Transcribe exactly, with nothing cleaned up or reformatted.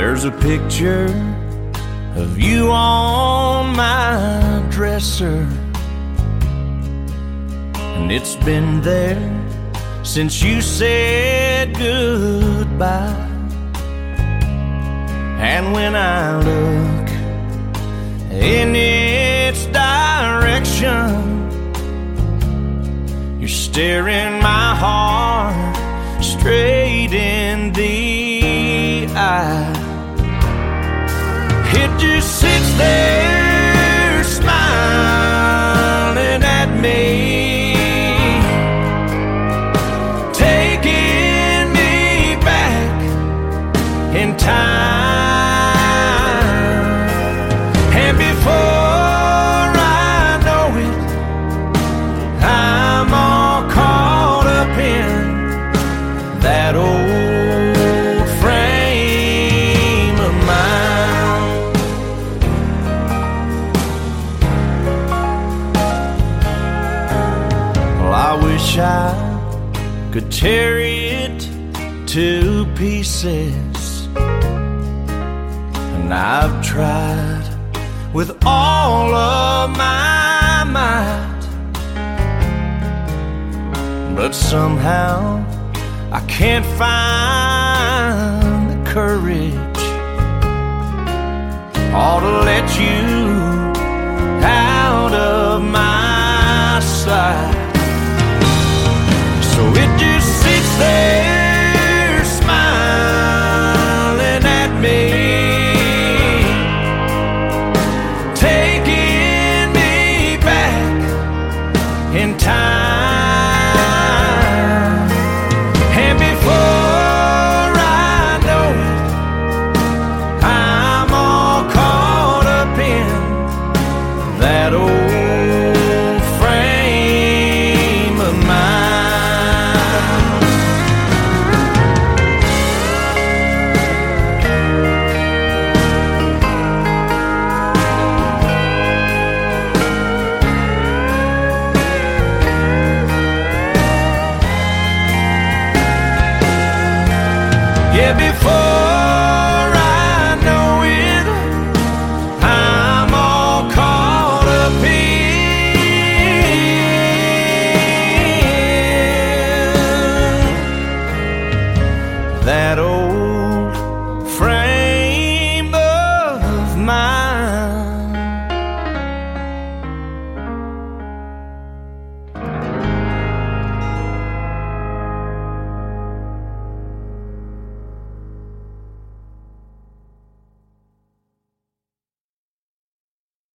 There's a picture of you on my dresser, and it's been there since you said goodbye. And when I look in its direction, you're staring my heart straight in the eye. It just sits there smiling at me, taking me back in time. And before I know it, I'm all caught up in that old frame of mine. Well, I wish I could tear it to pieces, and I've tried with all of my might, but somehow I can't find the courage or to let you out of my sight. So it just sits there smiling at me, taking me back in time. And before I know it, I'm all caught up in that old frame of mine. Yeah, before I know it, I'm all caught up in that old